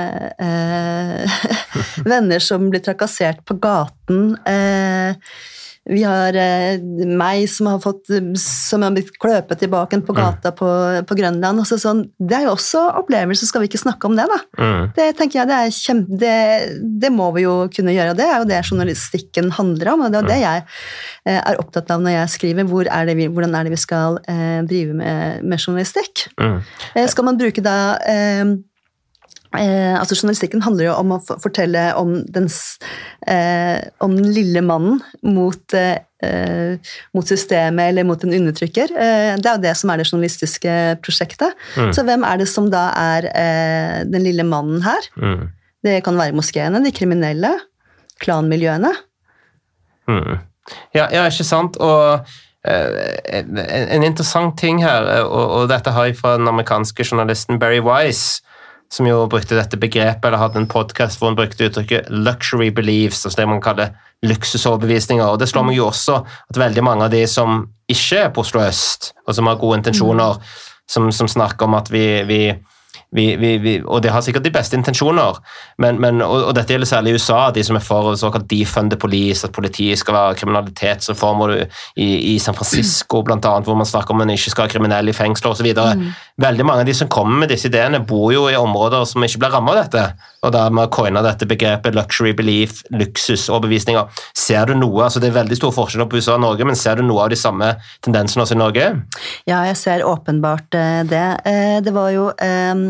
eh, venner som blir trakassert på gaten. Eh, Vi har eh, meg som har fått, som har blitt kløpet tilbake på gata på, på Grønland. Altså sånn, det er jo også opplevelser, skal vi ikke snakke om det da? Mm. Det tenker jeg, det er kjempe, det, det må vi jo kunne gjøre, og det er jo det journalistikken handler om, og det er det jeg eh, er opptatt av når jeg skriver, hvor er det vi, hvordan er det vi skal eh, drive med, med journalistikk. Mm. Eh, skal man bruke da... Eh, Eh, altså journalistikken handler jo om å fortelle om den, eh, om den lille mannen mot, eh, mot systemet eller mot en undertrykker. Eh, det er jo det som er det journalistiske prosjektet. Mm. Så hvem er det som da er eh, den lille mannen her? Mm. Det kan være moskeene, de kriminelle, klanmiljøene. Mm. Ja, ja, ikke sant? Og eh, en, en interessant ting her, og, og dette har jeg fra den amerikanske journalisten Barry Weiss, som jo brukte dette begrepet, eller hadde en podcast hvor han brukte uttrykket luxury beliefs, altså det man kaller luksusoverbevisninger, og det slår meg jo også at veldig mange av de som ikke er på Oslo Øst, og som har gode intensjoner, mm. som, som snakker om at vi, vi, vi, vi, vi og det har sikkert de beste intensjoner, men, men, og, og dette gjelder særlig i U S A, de som er for såkalt defund the police, at politiet skal være kriminalitetsreformer i, i San Francisco blant annet, hvor man snakker om at man ikke skal ha kriminelle i fengsler og så videre. Mm. Veldig mange av de som kommer med disse ideene bor jo i områder som ikke blir rammet av dette, og da man coiner dette begrepet luxury belief, luksusoverbevisninger. Ser du noe, altså det er veldig stor forskjell på U S A og Norge, men ser du noe av de samme tendensene også i Norge? Ja, jeg ser åpenbart det. Det var jo um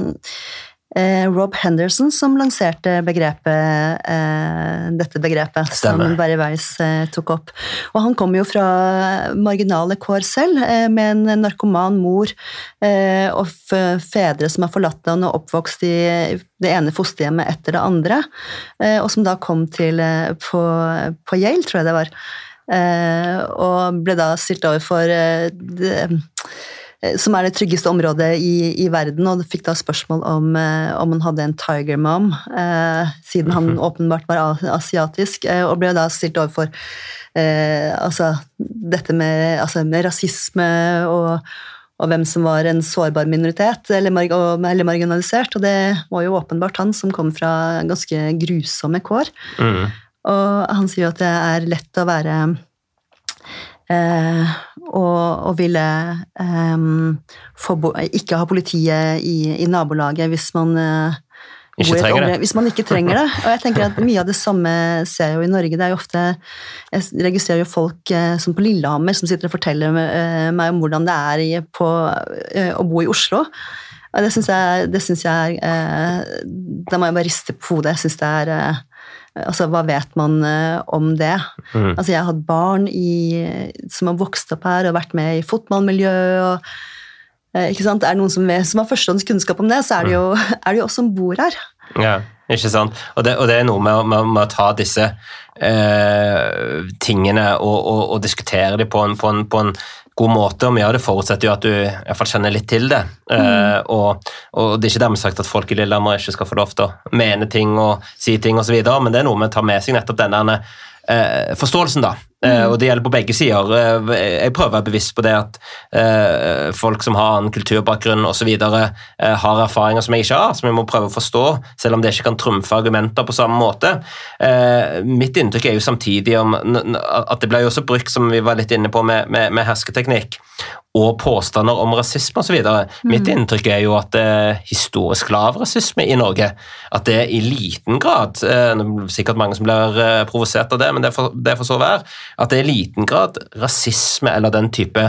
Rob Henderson som lanserte begrepet, eh, dette begrepet Stemmer. Som Barry Weiss eh, tok opp. Og han kom jo fra marginale kår selv, eh, med en narkoman mor eh, og fedre som har forlatt han og oppvokst i det ene fosterhjemmet etter det andre, eh, og som da kom til eh, på, på Yale, tror jeg det var, eh, og ble da stilt overfor eh, det, som er det tryggeste området i, i verden, og fikk da spørsmål om, eh, om han hadde en tiger mom, eh, siden han åpenbart var asiatisk, eh, og ble da stilt overfor eh, altså, dette med, altså, med rasisme og, og hvem som var en sårbar minoritet eller, mar eller marginalisert, og det var jo åpenbart han som kom fra ganske grusomme kår. Mm. Og han sier jo at det er lett å være eh, og, og ville eh, få, ikke ha politiet i, i nabolaget hvis man eh, Ikke trenger det. Hvis man ikke trenger det. Og jeg tenker at mye av det samme ser jeg jo i Norge. Det er jo ofte, jeg registrerer jo folk eh, som på Lillehammer som sitter og forteller eh, meg om hvordan det er i, på, eh, å bo i Oslo. Og det synes jeg, det synes jeg er, eh, da må jeg bare riste på hodet. Jeg synes det er, eh, altså hva vet man eh, om det? Mm. Altså jeg har hatt barn i, som har vokst opp her og vært med i fotballmiljø og ikke sant? Er det noen som, er, som har førstehåndskunnskap om det, så er det jo, er det jo oss som bor her. Ja, ikke sant? Og det, og det er noe med, med, med å ta disse eh, tingene og, og, og diskutere dem på en, på, en, på en god måte, og mye av det forutsetter jo at du i hvert fall kjenner litt til det. Mm. Eh, og, og det er ikke dermed sagt at folk i Lillehammer ikke skal få lov til å mene ting og si ting og så videre, men det er noe med å ta med seg nettopp denne eh, forståelsen da. Mm. Og det gjelder på begge sider. Jeg prøver å være bevisst på det at uh, folk som har en kulturbakgrunn og så videre uh, har erfaringer som jeg ikke har, som jeg må prøve å forstå, selv om det ikke kan trumfe argumenter på samme måte. Uh, mitt inntrykk er jo samtidig om at det ble jo også brukt, som vi var litt inne på med, med, med hersketeknikk, og påstander om rasisme og så videre. Mm. Mitt inntrykk er jo at det er historisk lav rasisme i Norge, at det i liten grad, uh, sikkert mange som blir uh, provosert av det, men det får, det får så være, at det er i liten grad rasisme eller den type,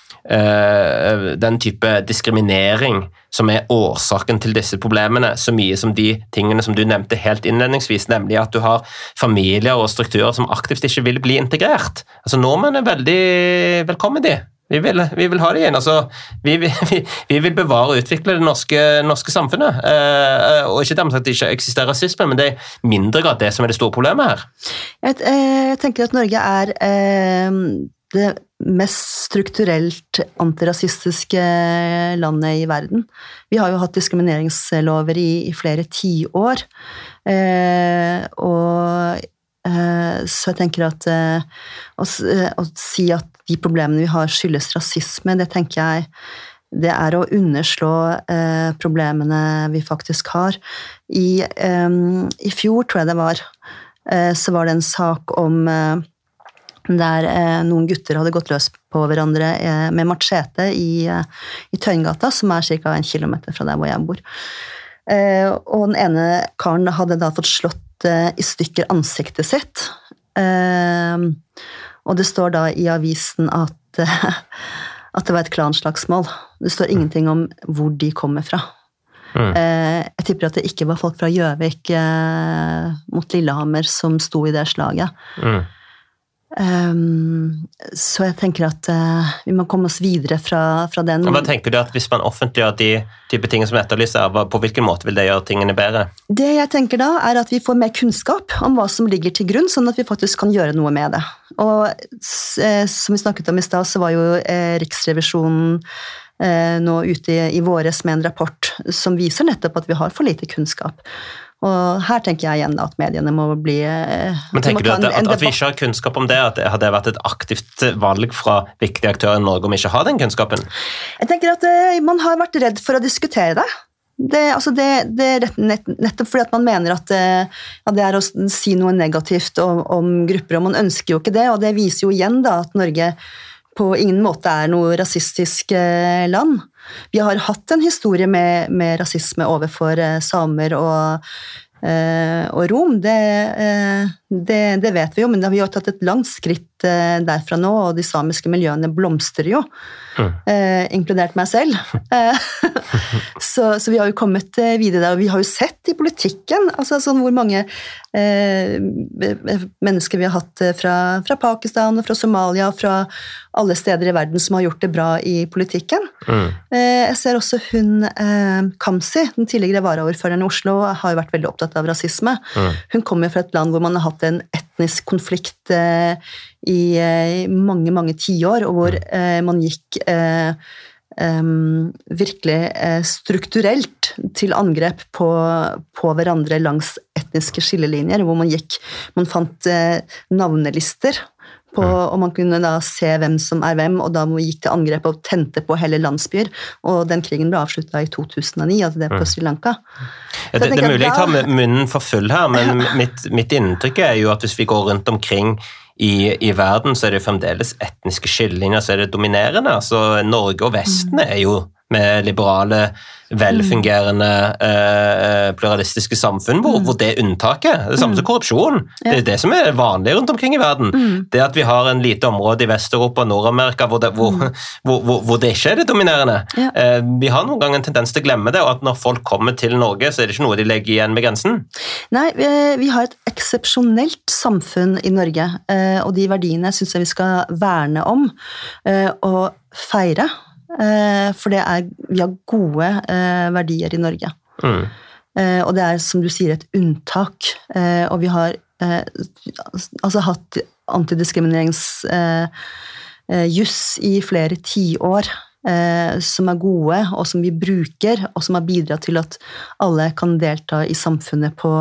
uh, den type diskriminering som er årsaken til disse problemene, så mye som de tingene som du nevnte helt innledningsvis, nemlig at du har familier og strukturer som aktivt ikke vil bli integrert. Altså nordmenn er veldig velkommen de. Vi vil, vi vil ha det igjen. Altså, vi, vi, vi vil bevare og utvikle det norske, norske samfunnet. Eh, og ikke dermed at det ikke eksisterer rasisme, men det er mindre grad det som er det store problemet her. Jeg, jeg tenker at Norge er eh, det mest strukturelt antirasistiske landet i verden. Vi har jo hatt diskrimineringslover i, i flere tiår. Eh, og eh, så jeg tenker at eh, å, å si at de problemene vi har skyldes rasisme, det tenker jeg, det er å underslå eh, problemene vi faktisk har. I, eh, i fjor, tror jeg det var, eh, så var det en sak om eh, der eh, noen gutter hadde gått løs på hverandre eh, med machete i, eh, i Tøyengata, som er cirka en kilometer fra der hvor jeg bor. Eh, og den ene karen hadde da fått slått eh, i stykker ansiktet sitt. Eh, Og det står da i avisen at, at det var et klanslagsmål. Det står ingenting om hvor de kommer fra. Mm. Jeg tipper at det ikke var folk fra Gjøvik mot Lillehammer som sto i det slaget. Mm. Um, så jeg tenker at uh, vi må komme oss videre fra, fra den. Hva tenker du at hvis man offentliggjør de type ting som etterlyser, på hvilken måte vil det gjøre tingene bedre? Det jeg tenker da er at vi får mer kunnskap om hva som ligger til grunn, sånn at vi faktisk kan gjøre noe med det. Og eh, som vi snakket om i sted, så var jo eh, Riksrevisjonen eh, nå ute i, i våres med en rapport som viser nettopp at vi har for lite kunnskap. Og her tenker jeg igjen at mediene må bli... Men tenker du at, en, en at, at vi ikke har kunnskap om det, at det hadde vært et aktivt valg fra viktige aktører i Norge om ikke har den kunnskapen? Jeg tenker at uh, man har vært redd for å diskutere det. Det, altså det, det er nett, nettopp fordi at man mener at uh, ja, det er å si noe negativt om, om grupper, og man ønsker jo ikke det, og det viser jo igjen da at Norge på ingen måte er noe rasistisk uh, land. Vi har hatt en historie med, med rasisme overfor eh, samer og, eh, og rom, det, eh, det, det vet vi jo, men vi har tatt et langt skritt eh, derfra nå, og de samiske miljøene blomstrer jo, mm. eh, inkludert meg selv. så, så vi har jo kommet videre der, og vi har jo sett i politikken, altså sånn hvor mange eh, mennesker vi har hatt fra, fra Pakistan og fra Somalia og fra alle steder i verden som har gjort det bra i politikken. Mm. Jeg ser også hun, eh, Kamzy, den tidligere varaordføreren i Oslo, har jo vært veldig opptatt av rasisme. Mm. Hun kommer fra et land hvor man har hatt en etnisk konflikt eh, i eh, mange, mange tiår, og hvor eh, man gikk eh, eh, virkelig eh, strukturelt til angrep på, på hverandre langs etniske skillelinjer, hvor man gikk, man fant eh, navnelister på, og man kunne da se hvem som er hvem, og da gikk det angrep og tente på hele landsbyer, og den krigen ble avsluttet i to tusen og ni, altså det på Sri Lanka. Ja, det, det er mulig jeg tar med munnen for full her, men ja. mitt, mitt inntrykk er jo at hvis vi går rundt omkring i, i verden, så er det jo fremdeles etniske skillelinjer, så er det dominerende, altså Norge og Vesten er jo med liberale, velfungerende, eh, pluralistiske samfunn, hvor, hvor det er unntaket. Det er samme som korrupsjon. Det er det som er vanlig rundt omkring i verden. Det at vi har en lite område i Vest-Europa og Nord-Amerika hvor, hvor, hvor, hvor, hvor det ikke er det dominerende. Eh, vi har noen ganger en tendens til å glemme det, og at når folk kommer til Norge, så er det ikke noe de legger igjen med grensen. Nei, vi, vi har et eksepsjonelt samfunn i Norge, eh, og de verdiene synes jeg vi skal verne om eh, og feire. For det er, vi har gode eh, verdier i Norge. Mm. Eh, og det er, som du sier, et unntak. Eh, og vi har eh, altså hatt antidiskrimineringsjuss eh, i flere tiår, eh, som er gode, og som vi bruker, og som har bidratt til at alle kan delta i samfunnet på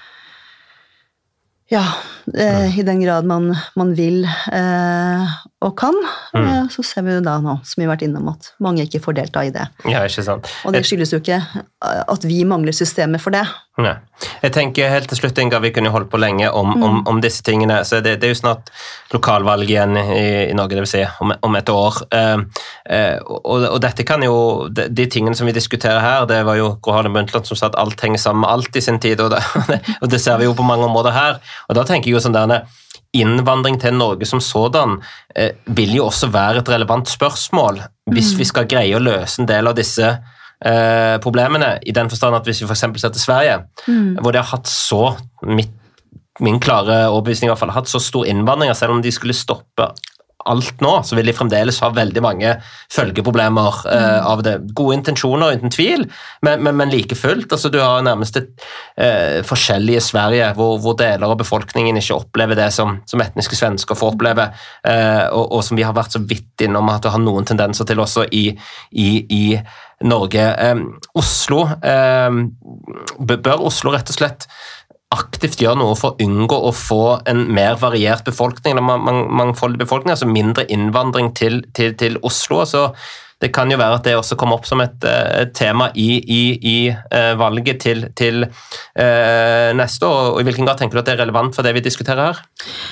ja, eh, i den grad man, man vil eh, og kan, mm. eh, så ser vi jo da nå, som vi har vært innom, at mange ikke får delta i det. Ja, ikke sant. Og det skyldes jo ikke at vi mangler systemet for det. Nei. Jeg tenker helt til slutt, Inga, vi kunne holdt på lenge om, mm. om, om disse tingene, så det, det er jo snart lokalvalg igjen i, i Norge, det vil si, om, om et år. Eh, eh, og, og dette kan jo, de, de tingene som vi diskuterer her, det var jo Gro Harlem Brundtland som sa at alt henger sammen med alt i sin tid, og det, og det ser vi jo på mange områder her. Og da tenker jeg jo sånn der, innvandring til Norge som sådan eh, vil jo også være et relevant spørsmål hvis mm. vi skal greie å løse en del av disse eh, problemene, i den forstand at hvis vi for eksempel ser til Sverige, mm. hvor de har hatt så, mitt, min klare overbevisning i hvert fall, hatt så stor innvandring, selv om de skulle stoppe alt nå, så vil de fremdeles ha veldig mange følgeproblemer uh, av det. Gode intensjoner, uten tvil, men, men, men like fullt. Altså, du har nærmest et uh, forskjellige Sverige, hvor, hvor deler av befolkningen ikke opplever det som, som etniske svensker får oppleve, uh, og, og som vi har vært så vidt innom at det har noen tendenser til også i, i, i Norge. Um, Oslo, um, bør Oslo rett og slett aktivt gjør noe for å unngå å få en mer variert befolkning, eller mangfoldig befolkning, altså mindre innvandring til, til, til Oslo. Så det kan jo være at det også kommer opp som et, et tema i, i, i uh, valget til, til uh, neste år. Og i hvilken grad tenker du at det er relevant for det vi diskuterer her?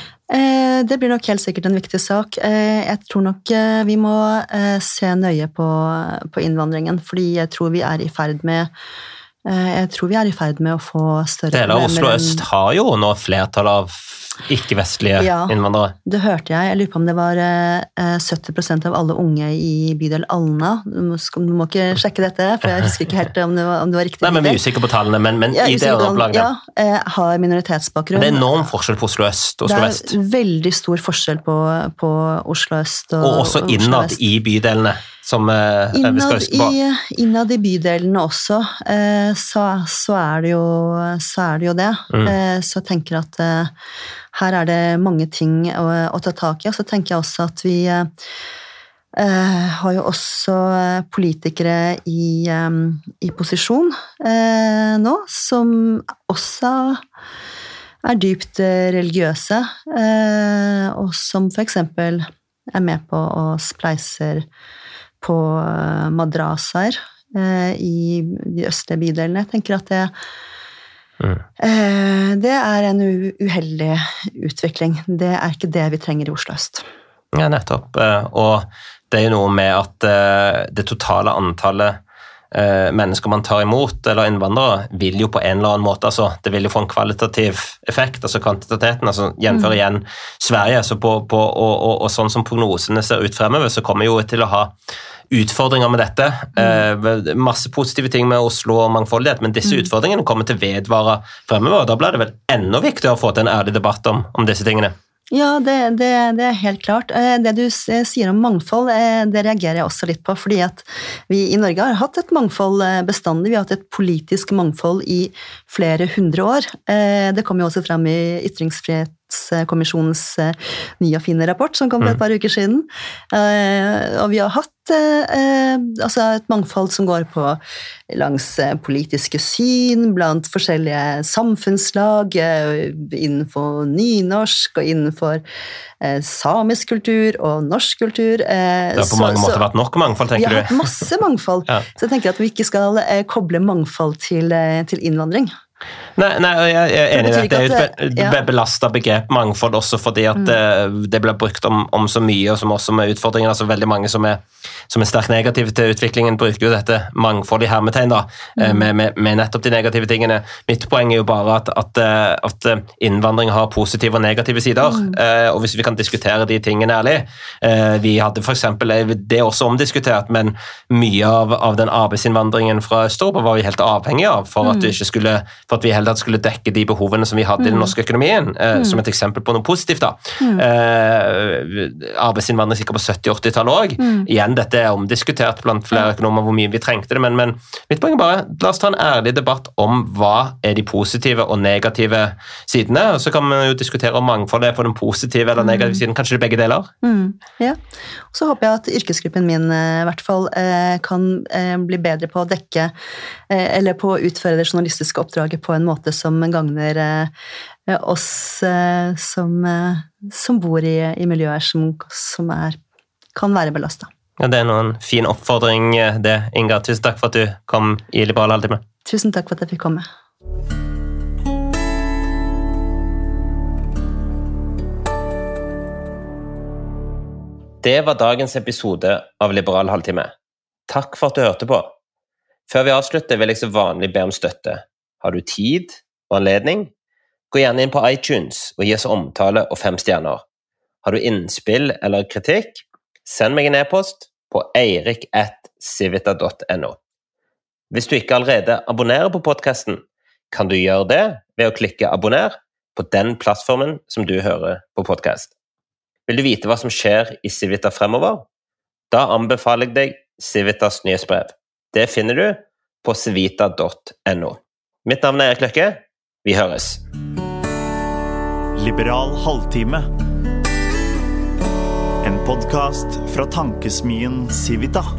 Eh, det blir nok helt sikkert en viktig sak. Eh, jeg tror nok eh, vi må eh, se nøye på, på innvandringen, fordi jeg tror vi er i ferd med Jeg tror vi er i ferd med å få større Deler av Oslo øst har jo nå flertall av ikke-vestlige ja, innvandrere. Det hørte jeg. Jeg lurer på om det var eh, sytti prosent av alle unge i bydel Alna. Du må, du må ikke sjekke dette, for jeg husker ikke helt om det var, om det var riktig. Nei, men vi er usikker på tallene, men, men i det opplaget. Ja, eh, har minoritetsbakgrunn. Men det er enorm forskjell på Oslo øst og Oslo vest. Det er veldig stor forskjell på, på Oslo øst og, og også innad i bydelene. Som eh, innad, vi skal huske på. I, innad i bydelene også, eh, så, så, er det jo, så er det jo det. Mm. Eh, så jeg tenker at eh, her er det mange ting å, å ta tak i, og så tenker jeg også at vi eh, har jo også politikere i, eh, i posisjon eh, nå, som også er dypt religiøse, eh, og som for eksempel er med på å spleiser på madrasaer eh, i de østlige bydelene. Jeg tenker at det, mm. eh, det er en uheldig utvikling. Det er ikke det vi trenger i Oslo øst. Ja, nettopp. Og det er jo noe med at det totale antallet mennesker man tar imot, eller innvandrere, vil jo på en eller annen måte, altså, det vil jo få en kvalitativ effekt, altså kvantiteten, altså gjenføre mm. igjen Sverige, så på, på, og, og, og sånn som prognosene ser ut fremover, så kommer jo til å ha utfordringer med dette. Mm. Eh, masse positive ting med Oslo og mangfoldighet, men disse mm. utfordringene kommer til å vedvare fremover, og da blir det vel enda viktigere å få til en ærlig debatt om, om disse tingene. Ja, det, det, det er helt klart. Det du sier om mangfold, det reagerer jeg også litt på, fordi at vi i Norge har hatt et mangfold bestandig. Vi har hatt et politisk mangfold i flere hundre år. Det kommer jo også frem i ytringsfrihet mangfoldskommisjonens nye og fine rapport, som kom for et par uker siden. Og vi har hatt altså et mangfold som går på langs politiske syn, blant forskjellige samfunnslag, innenfor nynorsk og innenfor samisk kultur og norsk kultur. Det har på mange så, måter vært nok mangfold, tenker du? Vi har hatt masse mangfold, ja. Så jeg tenker at vi ikke skal koble mangfold til, til innvandring. Nei, nei, jeg er enig i det. Det er jo et be, be belastet begrep mangfold også fordi at det, det blir brukt om, om så mye, og som også med utfordringer, altså veldig mange som er, som er sterkt negative til utviklingen, bruker jo dette mangfold i hermetegn da, mm. med, med, med nettopp de negative tingene. Mitt poeng er jo bare at, at, at innvandring har positive og negative sider, mm. og hvis vi kan diskutere de tingene ærlig, vi hadde for eksempel, det er også omdiskutert, men mye av, av den arbeidsinnvandringen fra Østeuropa var vi helt avhengig av for at, vi ikke skulle, for at vi heller skulle dekke de behovene som vi hadde mm. i den norske økonomien, eh, mm. som et eksempel på noe positivt da. Mm. Eh, arbeidsinnvandring sikkert på sytti- og åtti-tallet også. Mm. Igjen, dette er omdiskutert blant flere økonomer hvor mye vi trengte det, men, men mitt poeng er bare, la oss ta en ærlig debatt om hva er de positive og negative sidene, og så kan man jo diskutere om mangfold er på den positive eller negative siden, kanskje det er begge deler? Mm. Ja, og så håper jeg at yrkesgruppen min i hvert fall eh, kan eh, bli bedre på å dekke eh, eller på å utføre det journalistiske oppdraget på en måte som gagner eh, oss eh, som, eh, som bor i, i miljøer som, som er, kan være belastet. Ja, det er noen fin oppfordring det, Inga. Tusen takk for at du kom i Liberal Halvtime. Tusen takk for at jeg fikk komme. Det var dagens episode av Liberal Halvtime. Takk for at du hørte på. Før vi avslutter vil jeg så vanlig be om støtte. Har du tid og anledning? Gå gjerne inn på iTunes og gi oss omtale og fem stjerner. Har du innspill eller kritikk? Send meg en e-post på eirik at civita punktum no. Hvis du ikke allerede abonnerer på podcasten, kan du gjøre det ved å klikke abonner på den plattformen som du hører på podcast. Vil du vite hva som skjer i Civita fremover? Da anbefaler jeg deg Civitas nyhetsbrev. Det finner du på civita punktum no. Mitt navn er Erik Løkke. Vi høres. Liberal Halvtime. En podcast fra tankesmien Civita.